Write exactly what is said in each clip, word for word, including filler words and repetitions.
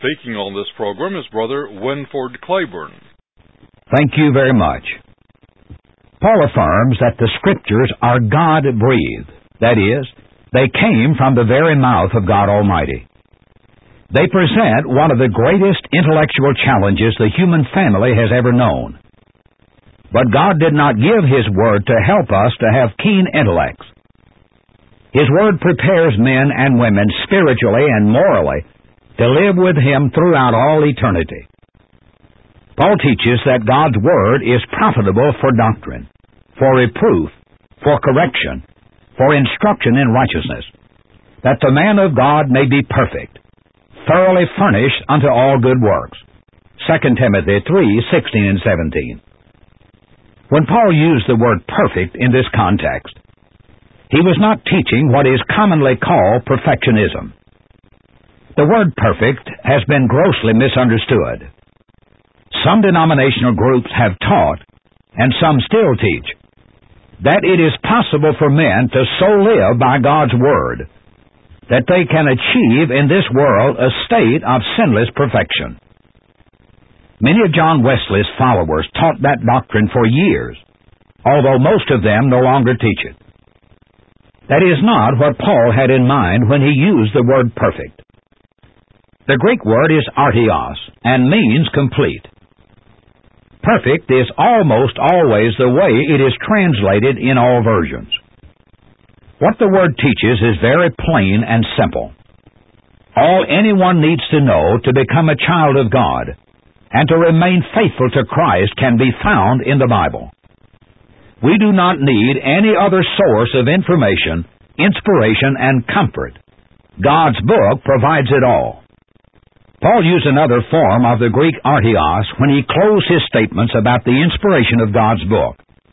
Speaking on this program is Brother Winford Claiborne. Thank you very much. Paul affirms that the Scriptures are God-breathed. That is, they came from the very mouth of God Almighty. They present one of the greatest intellectual challenges the human family has ever known. But God did not give His Word to help us to have keen intellects. His Word prepares men and women spiritually and morally to live with Him throughout all eternity. Paul teaches that God's Word is profitable for doctrine, for reproof, for correction, for instruction in righteousness, that the man of God may be perfect, thoroughly furnished unto all good works. Second Timothy three, sixteen and seventeen. When Paul used the word perfect in this context, he was not teaching what is commonly called perfectionism. The word perfect has been grossly misunderstood. Some denominational groups have taught, and some still teach, that it is possible for men to so live by God's Word that they can achieve in this world a state of sinless perfection. Many of John Wesley's followers taught that doctrine for years, although most of them no longer teach it. That is not what Paul had in mind when he used the word perfect. The Greek word is artios and means complete. Perfect is almost always the way it is translated in all versions. What the word teaches is very plain and simple. All anyone needs to know to become a child of God and to remain faithful to Christ can be found in the Bible. We do not need any other source of information, inspiration, and comfort. God's book provides it all. Paul used another form of the Greek artios when he closed his statements about the inspiration of God's book.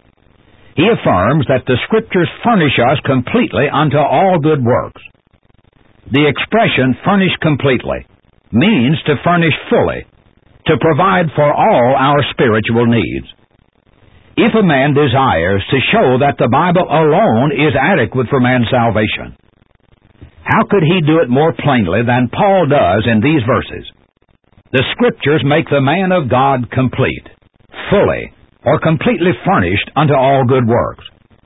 He affirms that the Scriptures furnish us completely unto all good works. The expression furnish completely means to furnish fully, to provide for all our spiritual needs. If a man desires to show that the Bible alone is adequate for man's salvation, how could he do it more plainly than Paul does in these verses? The Scriptures make the man of God complete, fully, or completely furnished unto all good works.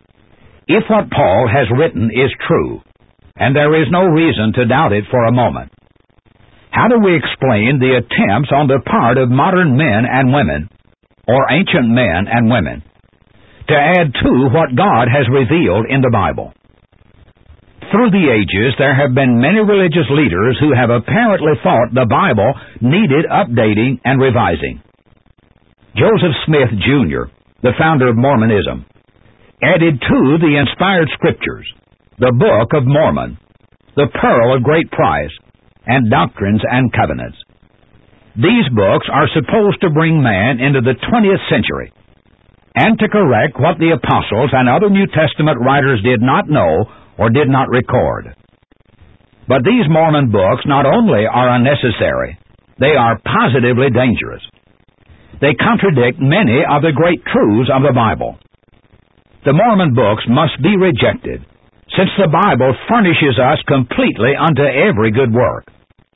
If what Paul has written is true, and there is no reason to doubt it for a moment, how do we explain the attempts on the part of modern men and women, or ancient men and women, to add to what God has revealed in the Bible? Through the ages, there have been many religious leaders who have apparently thought the Bible needed updating and revising. Joseph Smith, Junior, the founder of Mormonism, added to the inspired Scriptures the Book of Mormon, the Pearl of Great Price, and Doctrines and Covenants. These books are supposed to bring man into the twentieth century and to correct what the apostles and other New Testament writers did not know or did not record. But these Mormon books not only are unnecessary, they are positively dangerous. They contradict many of the great truths of the Bible. The Mormon books must be rejected, since the Bible furnishes us completely unto every good work.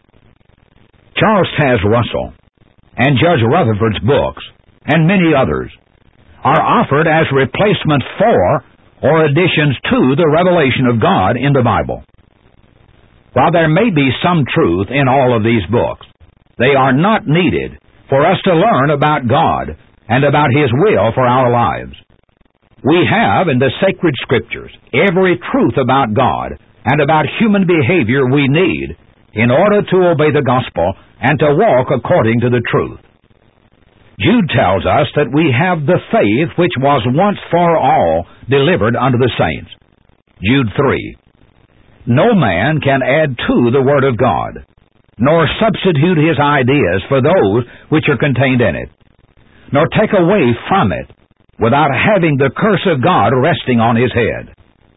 Charles Taze Russell and Judge Rutherford's books, and many others, are offered as replacements for or additions to the revelation of God in the Bible. While there may be some truth in all of these books, they are not needed for us to learn about God and about His will for our lives. We have in the sacred Scriptures every truth about God and about human behavior we need in order to obey the gospel and to walk according to the truth. Jude tells us that we have the faith which was once for all delivered unto the saints. Jude three. No man can add to the Word of God, nor substitute his ideas for those which are contained in it, nor take away from it, without having the curse of God resting on his head.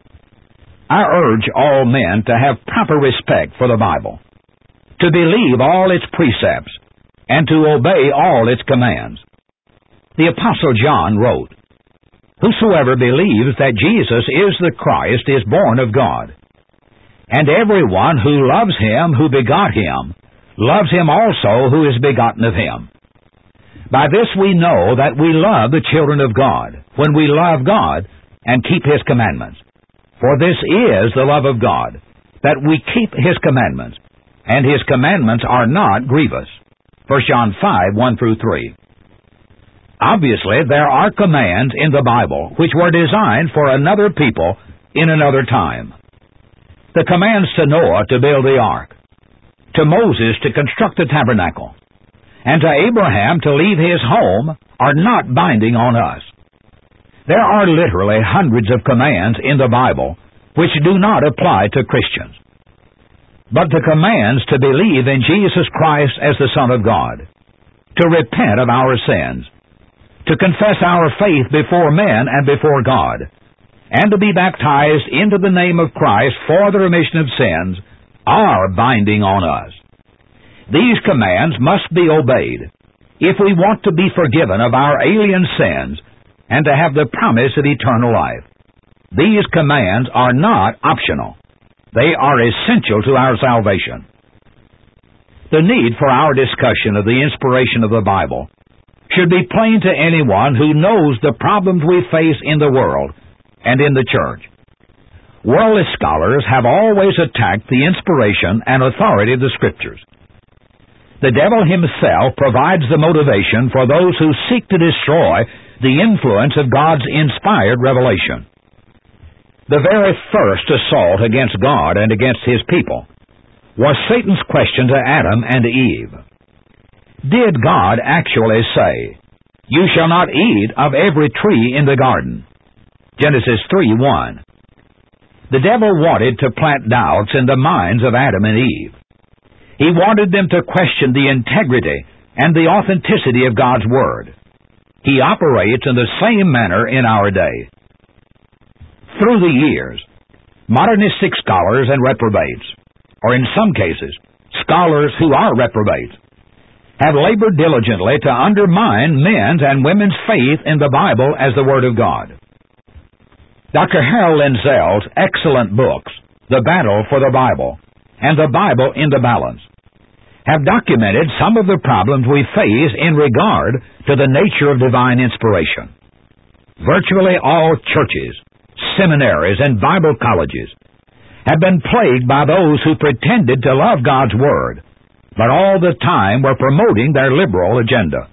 I urge all men to have proper respect for the Bible, to believe all its precepts, and to obey all its commands. The Apostle John wrote, Whosoever believes that Jesus is the Christ is born of God. And everyone who loves Him who begot Him loves him also who is begotten of him. By this we know that we love the children of God, when we love God and keep his commandments. For this is the love of God, that we keep his commandments, and his commandments are not grievous. First John five, one through three. Obviously, there are commands in the Bible which were designed for another people in another time. The commands to Noah to build the ark, to Moses to construct the tabernacle, and to Abraham to leave his home are not binding on us. There are literally hundreds of commands in the Bible which do not apply to Christians. But the commands to believe in Jesus Christ as the Son of God, to repent of our sins, to confess our faith before men and before God, and to be baptized into the name of Christ for the remission of sins, are binding on us. These commands must be obeyed if we want to be forgiven of our alien sins and to have the promise of eternal life. These commands are not optional. They are essential to our salvation. The need for our discussion of the inspiration of the Bible should be plain to anyone who knows the problems we face in the world and in the church. Worldly scholars have always attacked the inspiration and authority of the Scriptures. The devil himself provides the motivation for those who seek to destroy the influence of God's inspired revelation. The very first assault against God and against his people was Satan's question to Adam and Eve. Did God actually say, "You shall not eat of every tree in the garden"? Genesis three one. The devil wanted to plant doubts in the minds of Adam and Eve. He wanted them to question the integrity and the authenticity of God's Word. He operates in the same manner in our day. Through the years, modernistic scholars and reprobates, or in some cases, scholars who are reprobates, have labored diligently to undermine men's and women's faith in the Bible as the Word of God. Doctor Harold Lindsell's excellent books, The Battle for the Bible and The Bible in the Balance, have documented some of the problems we face in regard to the nature of divine inspiration. Virtually all churches, seminaries, and Bible colleges have been plagued by those who pretended to love God's Word, but all the time were promoting their liberal agenda.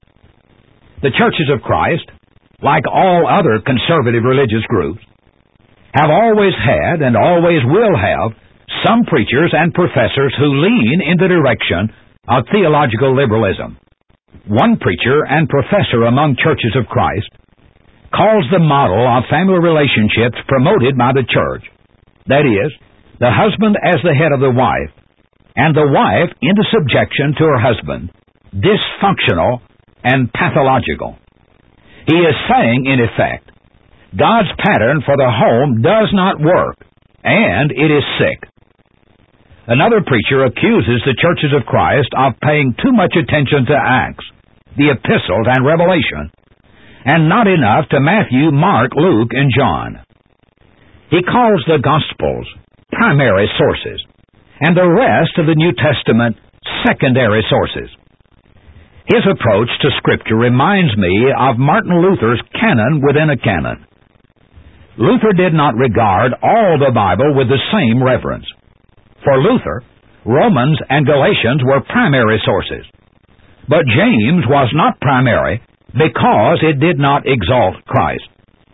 The churches of Christ, like all other conservative religious groups, have always had and always will have some preachers and professors who lean in the direction of theological liberalism. One preacher and professor among churches of Christ calls the model of family relationships promoted by the church, that is, the husband as the head of the wife, and the wife into subjection to her husband, dysfunctional and pathological. He is saying, in effect, God's pattern for the home does not work, and it is sick. Another preacher accuses the churches of Christ of paying too much attention to Acts, the epistles, and Revelation, and not enough to Matthew, Mark, Luke, and John. He calls the Gospels primary sources, and the rest of the New Testament secondary sources. His approach to Scripture reminds me of Martin Luther's canon within a canon. Luther did not regard all the Bible with the same reverence. For Luther, Romans and Galatians were primary sources, but James was not primary because it did not exalt Christ.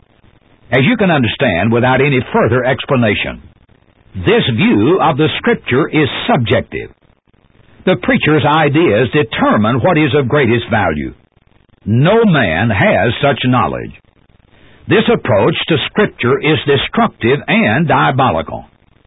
As you can understand without any further explanation, this view of the Scripture is subjective. The preacher's ideas determine what is of greatest value. No man has such knowledge. This approach to Scripture is destructive and diabolical.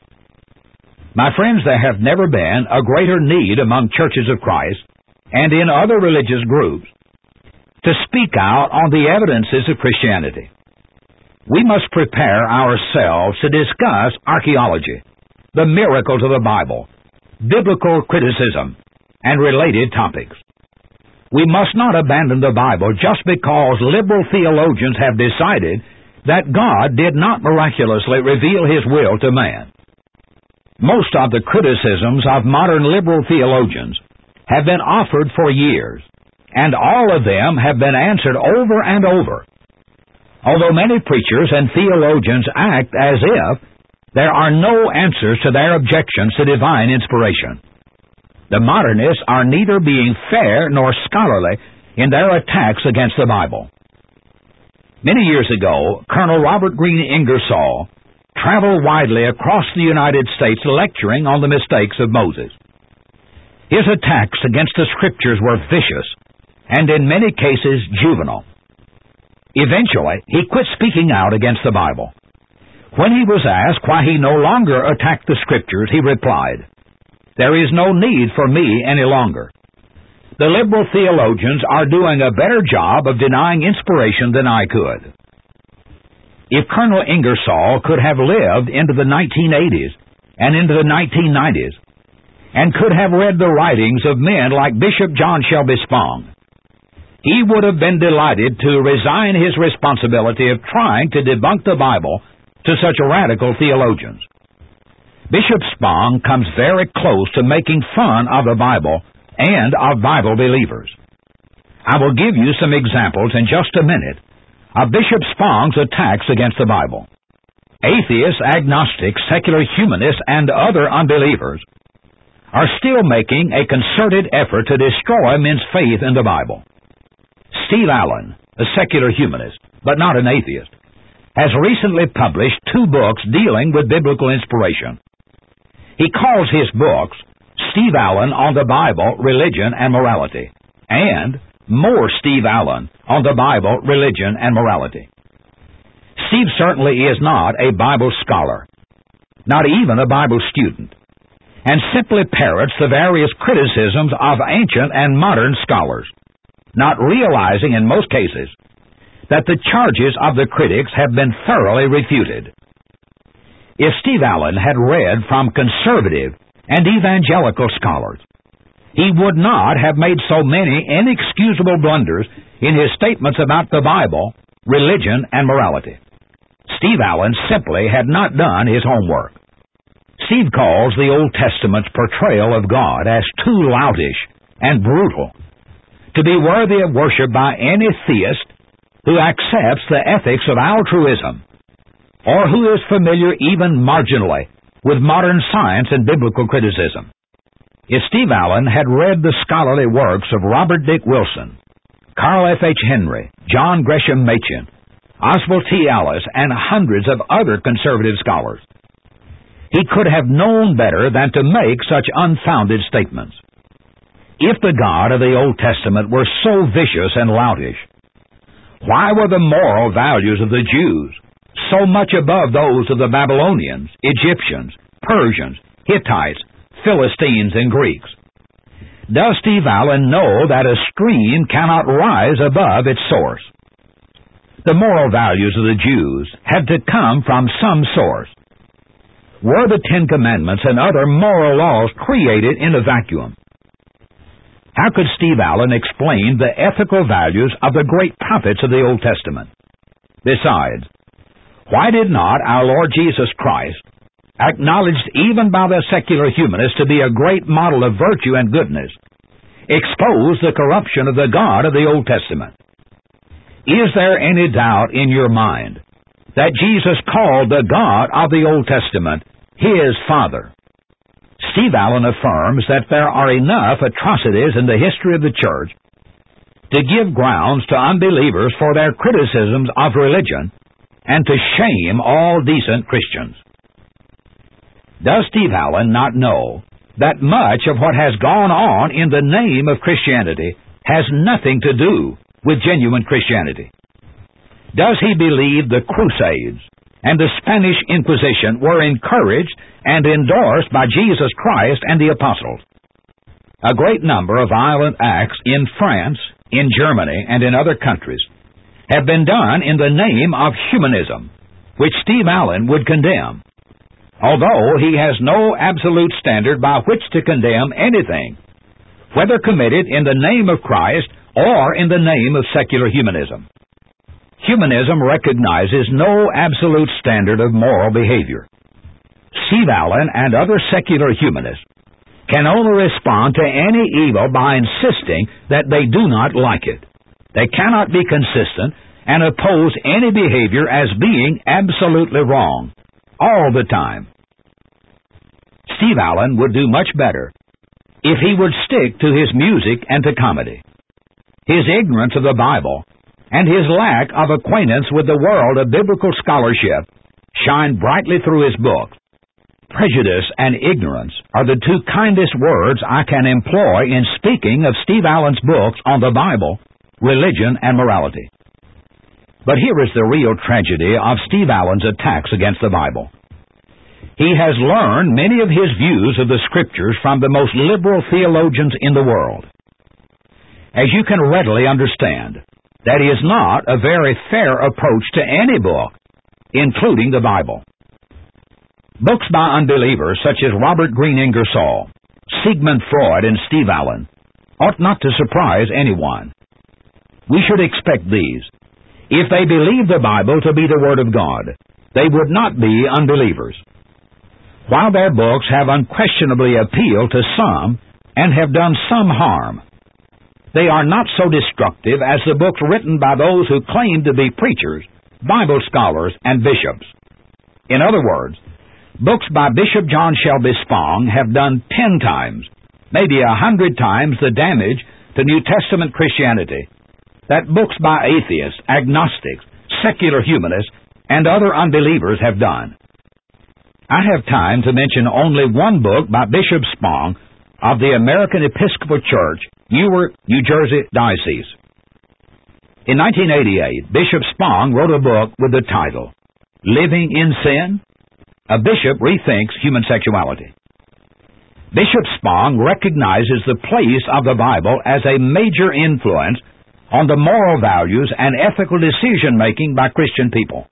My friends, there have never been a greater need among churches of Christ and in other religious groups to speak out on the evidences of Christianity. We must prepare ourselves to discuss archaeology, the miracles of the Bible, biblical criticism, and related topics. We must not abandon the Bible just because liberal theologians have decided that God did not miraculously reveal His will to man. Most of the criticisms of modern liberal theologians have been offered for years, and all of them have been answered over and over. Although many preachers and theologians act as if there are no answers to their objections to divine inspiration, the modernists are neither being fair nor scholarly in their attacks against the Bible. Many years ago, Colonel Robert Green Ingersoll traveled widely across the United States lecturing on the mistakes of Moses. His attacks against the Scriptures were vicious and in many cases juvenile. Eventually, he quit speaking out against the Bible. When he was asked why he no longer attacked the Scriptures, he replied, "There is no need for me any longer. The liberal theologians are doing a better job of denying inspiration than I could." If Colonel Ingersoll could have lived into the nineteen eighties and into the nineteen nineties, and could have read the writings of men like Bishop John Shelby Spong, he would have been delighted to resign his responsibility of trying to debunk the Bible to such radical theologians. Bishop Spong comes very close to making fun of the Bible and of Bible believers. I will give you some examples in just a minute of Bishop Spong's attacks against the Bible. Atheists, agnostics, secular humanists, and other unbelievers are still making a concerted effort to destroy men's faith in the Bible. Steve Allen, a secular humanist, but not an atheist, has recently published two books dealing with biblical inspiration. He calls his books Steve Allen on the Bible, Religion, and Morality, and More Steve Allen on the Bible, Religion, and Morality. Steve certainly is not a Bible scholar, not even a Bible student, and simply parrots the various criticisms of ancient and modern scholars, not realizing in most cases that the charges of the critics have been thoroughly refuted. If Steve Allen had read from conservative and evangelical scholars, he would not have made so many inexcusable blunders in his statements about the Bible, religion, and morality. Steve Allen simply had not done his homework. Steve calls the Old Testament's portrayal of God as too loutish and brutal to be worthy of worship by any theist who accepts the ethics of altruism or who is familiar even marginally with modern science and biblical criticism. If Steve Allen had read the scholarly works of Robert Dick Wilson, Carl F. H. Henry, John Gresham Machen, Oswald T. Ellis, and hundreds of other conservative scholars, he could have known better than to make such unfounded statements. If the God of the Old Testament were so vicious and loutish, why were the moral values of the Jews so much above those of the Babylonians, Egyptians, Persians, Hittites, Philistines, and Greeks? Does Steve Allen know that a stream cannot rise above its source? The moral values of the Jews had to come from some source. Were the Ten Commandments and other moral laws created in a vacuum? How could Steve Allen explain the ethical values of the great prophets of the Old Testament? Besides, why did not our Lord Jesus Christ, acknowledged even by the secular humanists to be a great model of virtue and goodness, expose the corruption of the God of the Old Testament? Is there any doubt in your mind that Jesus called the God of the Old Testament His Father? Steve Allen affirms that there are enough atrocities in the history of the church to give grounds to unbelievers for their criticisms of religion and to shame all decent Christians. Does Steve Allen not know that much of what has gone on in the name of Christianity has nothing to do with genuine Christianity? Does he believe the Crusades and the Spanish Inquisition were encouraged and endorsed by Jesus Christ and the apostles? A great number of violent acts in France, in Germany, and in other countries have been done in the name of humanism, which Steve Allen would condemn, although he has no absolute standard by which to condemn anything, whether committed in the name of Christ or in the name of secular humanism. Humanism recognizes no absolute standard of moral behavior. Steve Allen and other secular humanists can only respond to any evil by insisting that they do not like it. They cannot be consistent and oppose any behavior as being absolutely wrong, all the time. Steve Allen would do much better if he would stick to his music and to comedy. His ignorance of the Bible and his lack of acquaintance with the world of biblical scholarship shine brightly through his book. Prejudice and ignorance are the two kindest words I can employ in speaking of Steve Allen's books on the Bible, religion, and morality. But here is the real tragedy of Steve Allen's attacks against the Bible. He has learned many of his views of the Scriptures from the most liberal theologians in the world. As you can readily understand, that is not a very fair approach to any book, including the Bible. Books by unbelievers such as Robert Green Ingersoll, Sigmund Freud, and Steve Allen ought not to surprise anyone. We should expect these. If they believe the Bible to be the Word of God, they would not be unbelievers. While their books have unquestionably appealed to some and have done some harm, they are not so destructive as the books written by those who claim to be preachers, Bible scholars, and bishops. In other words, books by Bishop John Shelby Spong have done ten times, maybe a hundred times the damage to New Testament Christianity that books by atheists, agnostics, secular humanists, and other unbelievers have done. I have time to mention only one book by Bishop Spong of the American Episcopal Church, Newark, New Jersey Diocese. In nineteen eighty-eight, Bishop Spong wrote a book with the title, Living in Sin? A Bishop Rethinks Human Sexuality. Bishop Spong recognizes the place of the Bible as a major influence on the moral values and ethical decision-making by Christian people.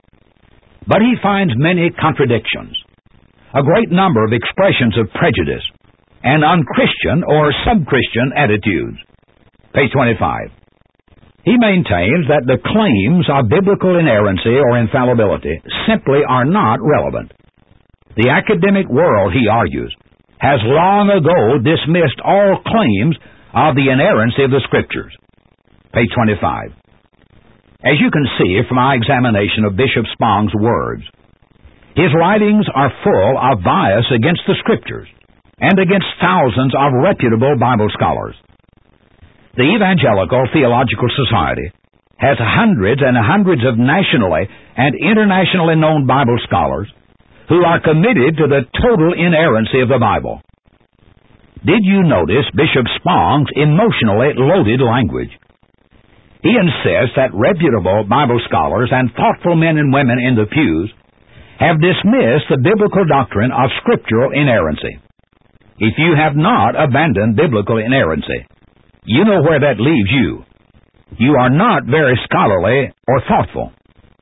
But he finds many contradictions, a great number of expressions of prejudice, and unchristian or sub-Christian attitudes. Page twenty-five. He maintains that the claims of biblical inerrancy or infallibility simply are not relevant. The academic world, he argues, has long ago dismissed all claims of the inerrancy of the Scriptures. Page twenty-five. As you can see from my examination of Bishop Spong's words, his writings are full of bias against the Scriptures and against thousands of reputable Bible scholars. The Evangelical Theological Society has hundreds and hundreds of nationally and internationally known Bible scholars who are committed to the total inerrancy of the Bible. Did you notice Bishop Spong's emotionally loaded language? He insists that reputable Bible scholars and thoughtful men and women in the pews have dismissed the biblical doctrine of scriptural inerrancy. If you have not abandoned biblical inerrancy, you know where that leaves you. You are not very scholarly or thoughtful.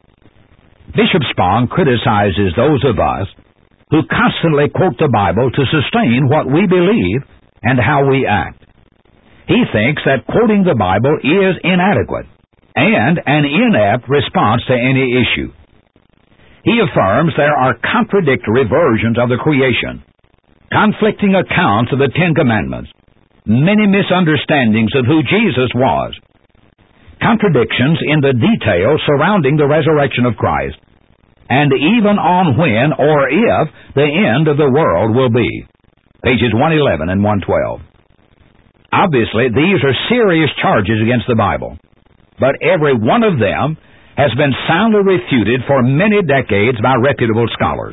Bishop Spong criticizes those of us who constantly quote the Bible to sustain what we believe and how we act. He thinks that quoting the Bible is inadequate and an inept response to any issue. He affirms there are contradictory versions of the creation, conflicting accounts of the Ten Commandments, many misunderstandings of who Jesus was, contradictions in the details surrounding the resurrection of Christ, and even on when or if the end of the world will be. Pages one eleven and one twelve. Obviously, these are serious charges against the Bible, but every one of them has been soundly refuted for many decades by reputable scholars.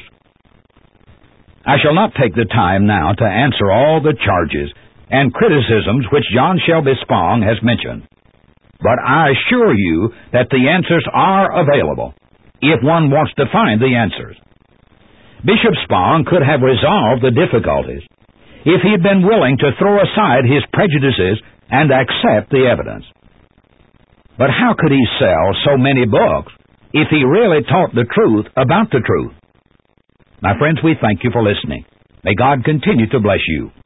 I shall not take the time now to answer all the charges and criticisms which John Shelby Spong has mentioned, but I assure you that the answers are available if one wants to find the answers. Bishop Spong could have resolved the difficulties if he had been willing to throw aside his prejudices and accept the evidence. But how could he sell so many books if he really taught the truth about the truth? My friends, we thank you for listening. May God continue to bless you.